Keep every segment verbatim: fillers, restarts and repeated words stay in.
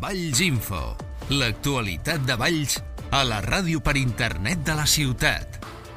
Valls Info, l'actualitat de Valls a la ràdio per internet de la ciutat.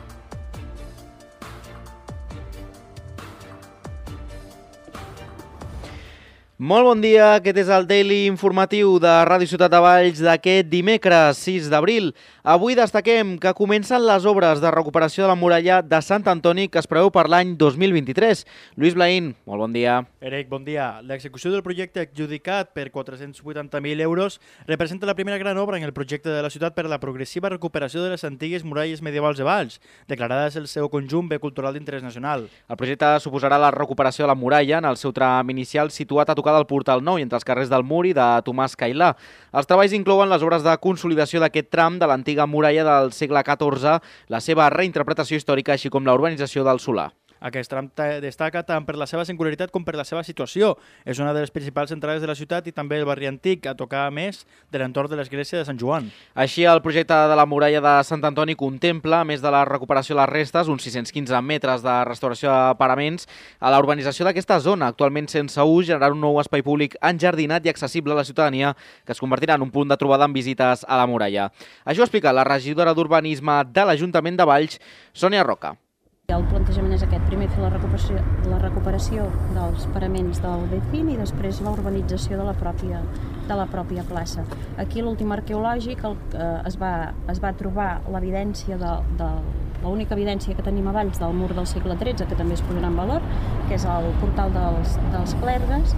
Molt bon dia, aquest és el Daily Informatiu de Ràdio Ciutat de Valls d'aquest dimecres sis d'abril. Avui destaquem que comencen les obres de recuperació de la muralla de Sant Antoni que es preveu per l'any dos mil vint-i-tres. Lluís Blaín, molt bon dia. Eric, bon dia. L'execució del projecte adjudicat per quatre-cents vuitanta mil euros representa la primera gran obra en el projecte de la ciutat per a la progressiva recuperació de les antigues muralles medievals de Valls, declarades el seu conjunt bé cultural d'interès nacional. El projecte suposarà la recuperació de la muralla en el seu tram inicial situat a tocar del Portal Nou i entre els carrers del Mur i de Tomàs Cailà. Els treballs inclouen les obres de consolidació d'aquest tram de l'antiga muralla del segle catorze, la seva reinterpretació històrica, així com la urbanització del Solà. Aquest tram destaca tant per la seva singularitat com per la seva situació. És una de les principals entrades de la ciutat i també el barri antic, a tocar a més de l'entorn de l'església de Sant Joan. Així, el projecte de la muralla de Sant Antoni contempla, a més de la recuperació de les restes, uns sis-cents quinze metres de restauració de paraments a la urbanització d'aquesta zona, actualment sense ús, generar un nou espai públic enjardinat i accessible a la ciutadania, que es convertirà en un punt de trobada amb visites a la muralla. Això ho explica la regidora d'Urbanisme de l'Ajuntament de Valls, Sònia Roca. El plantejament és aquest, primer fer la recuperació, la recuperació dels paraments del Becín i després la urbanització de la pròpia, de la pròpia plaça. Aquí l'últim arqueològic el, eh, es, va, es va trobar l'evidència de, de l'única evidència que tenim a Valls del mur del segle tretze, que també es posarà en valor, que és el portal dels, dels clergues,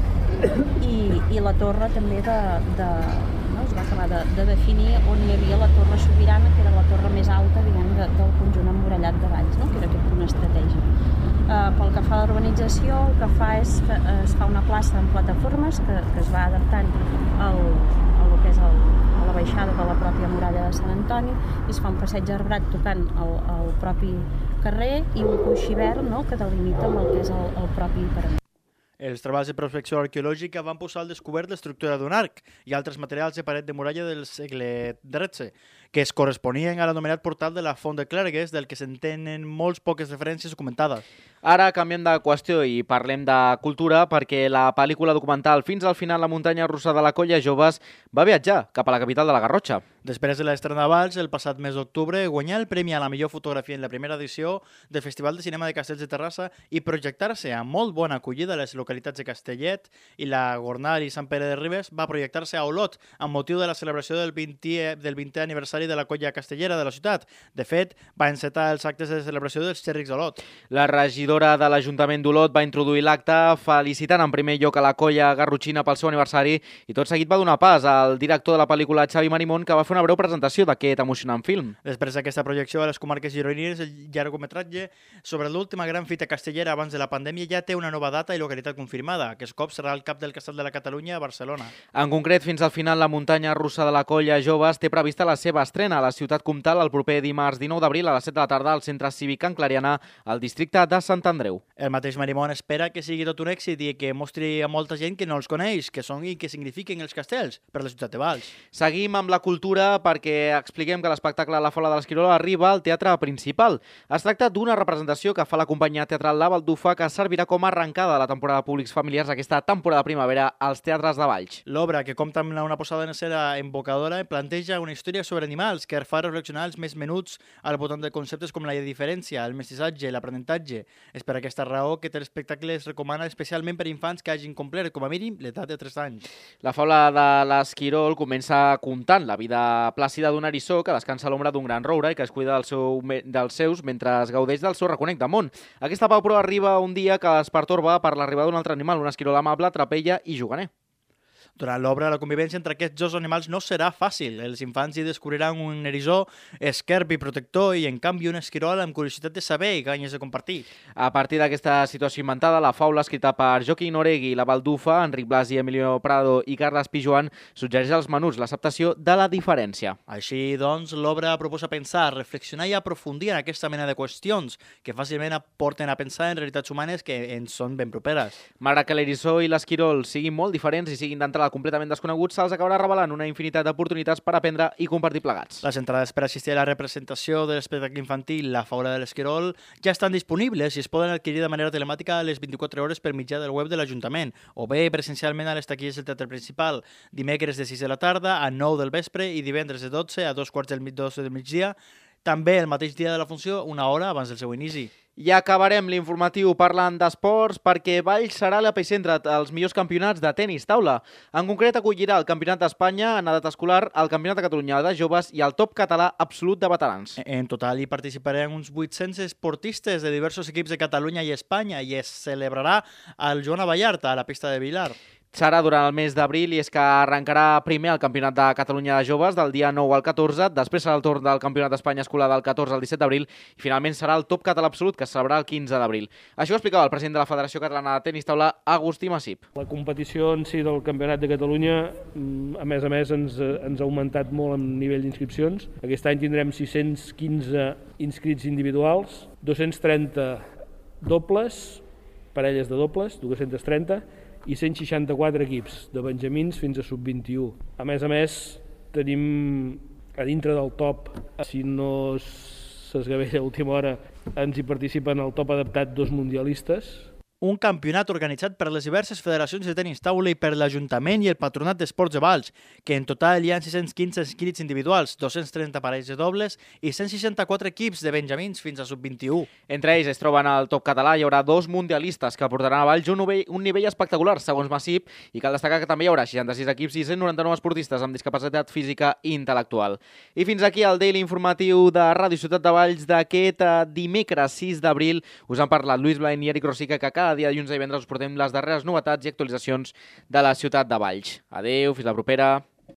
i, i la torre també de, de, no, es va acabar de, de definir on hi havia la torre sobirana, que era la torre més alta, diguem, de, del conjunt emmurallat de Valls, no? Que era aquest punt estratègic. Uh, pel que fa a l'urbanització, el que fa és que es fa una plaça amb plataformes que, que es va adaptant al, al que és el, a la baixada de la pròpia muralla de Sant Antoni, i es fa un passeig arbrat tocant el, el propi carrer i un coixivert, no?, que delimita amb el que és el, el propi parament. Els treballs de prospecció arqueològica van posar al descobert l'estructura d'un arc i altres materials de paret de muralla del segle tretze, que es corresponien a l'anomenat portal de la Font de Clergues, del que se'n tenen molts poques referències documentades. Ara canviem de qüestió i parlem de cultura perquè la pel·lícula documental Fins al final, la muntanya russa de la Colla Joves va viatjar cap a la capital de la Garrotxa. Després de l'estrena de Valls, el passat mes d'octubre, guanyà el premi a la millor fotografia en la primera edició del Festival de Cinema de Castells de Terrassa i projectar-se amb molt bona acollida a les localitats de Castellet i la Gornal i Sant Pere de Ribes, va projectar-se a Olot amb motiu de la celebració del vintè, del vintè aniversari de la colla castellera de la ciutat. De fet, va encetar els actes de celebració dels Xèrrics d'Olot. La regidora de l'Ajuntament d'Olot va introduir l'acte felicitant en primer lloc a la colla garrotxina pel seu aniversari i tot seguit va donar pas al director de la pel·lícula, Xavi Marimón, que va fer una breu presentació d'aquest emocionant film. Després d'aquesta projecció a les comarques gironines, el llargometratge sobre l'última gran fita castellera abans de la pandèmia ja té una nova data i localitat confirmada. Aquest cop serà al Cap del Castell de la Catalunya a Barcelona. En concret, Fins al final, la muntanya russa de la Colla Joves té prevista la seva estrena a la ciutat comtal el proper dimarts dinou d'abril a les set de la tarda al Centre Cívic Can Clariana, al districte de Sant Andreu. El mateix Marimón espera que sigui tot un èxit i que mostri a molta gent que no els coneix, que són i que signifiquen els castells per la ciutat de Valls. Seguim amb la cultura perquè expliquem que l'espectacle La Fola de l'Esquirola arriba al teatre principal. Es tracta d'una representació que fa la companyia teatral La Baldufa que servirà com a arrencada de la temporada de públics familiars aquesta temporada de primavera als teatres de Valls. L'obra, que compta amb una posada en escena invocadora, planteja una història sobre animals que fa reflexionar els més menuts al voltant de conceptes com la diferència, el mestissatge, l'aprenentatge. És per aquesta raó que aquest espectacle es recomana especialment per infants que hagin complert com a mínim l'edat de tres anys. La Faula de l'Esquirol comença contant la vida plàcida d'un eriçó que descansa a l'ombra d'un gran roure i que es cuida del seu, dels seus mentre es gaudeix del seu reconec de món. Aquesta pau, però, arriba un dia que es pertorba per l'arribada d'un altre animal, un esquirol amable, trapella i juganer. Durant l'obra, la convivència entre aquests dos animals no serà fàcil. Els infants hi descobriran un eriçó esquerp i protector i, en canvi, un esquirol amb curiositat de saber i ganyes de compartir. A partir d'aquesta situació inventada, la faula, escrita per Joaquín Oregui, La Baldufa, Enric Blasi, Emilio Prado i Carles Pijoan, suggereix als menuts l'acceptació de la diferència. Així, doncs, l'obra proposa pensar, reflexionar i aprofundir en aquesta mena de qüestions que fàcilment aporten a pensar en realitats humanes que ens són ben properes. Malgrat que l'eriçó i l'esquirol siguin molt diferents i siguin d'entre català completament desconegut, se'ls acabarà revelant una infinitat d'oportunitats per aprendre i compartir plegats. Les entrades per assistir a la representació de l'espectacle infantil La Faula de l'Esquirol ja estan disponibles i es poden adquirir de manera telemàtica a les vint-i-quatre hores per mitjà del web de l'Ajuntament o bé presencialment a les taquilles del Teatre Principal, dimecres de sis de la tarda a nou del vespre i divendres de dotze a dos quarts del dotze del migdia, també el mateix dia de la funció, una hora abans del seu inici. I acabarem l'informatiu parlant d'esports perquè Valls serà l'epicentre dels millors campionats de tenis taula. En concret acollirà el Campionat d'Espanya en edat escolar, el Campionat de Catalunya de joves i el top català absolut de veterans. En total hi participaran uns vuit-cents esportistes de diversos equips de Catalunya i Espanya i es celebrarà al Joan Vallarta, a la pista de Vilar. Serà durant el mes d'abril i és que arrencarà primer el Campionat de Catalunya de joves del dia nou al catorze, després serà el torn del Campionat d'Espanya escolar del catorze al disset d'abril i finalment serà el top català absolut que es celebrarà el quinze d'abril. Això ho explicava el president de la Federació Catalana de Tenis Taula, Agustí Massip. La competició en si del Campionat de Catalunya, a més a més, ens, ens ha augmentat molt en nivell d'inscripcions. Aquest any tindrem sis-cents quinze inscrits individuals, dos-cents trenta dobles, parelles de dobles, dos-cents trenta, i cent seixanta-quatre equips, de benjamins fins a sub vint-i-u. A més a més, tenim a dintre del top, si no s'esgavella a última hora, ens hi participen al top adaptat dos mundialistes. Un campionat organitzat per les diverses federacions de tenis taula i per l'Ajuntament i el Patronat d'Esports de Valls, que en total hi ha sis-cents quinze inscrits individuals, dos-cents trenta parells de dobles i cent seixanta-quatre equips de benjamins fins a sub vint-i-u. Entre ells es troben al top català, hi haurà dos mundialistes que portaran a Valls un nivell, un nivell espectacular, segons Massip, i cal destacar que també hi haurà seixanta-sis equips i cent noranta-nou esportistes amb discapacitat física i intel·lectual. I fins aquí el Daily Informatiu de Ràdio Ciutat de Valls d'aquest dimecres sis d'abril. Us han parlat Lluís Blain i Eric Rosica, que cada dia dilluns i divendres us portem les darreres novetats i actualitzacions de la ciutat de Valls. Adéu, fins la propera.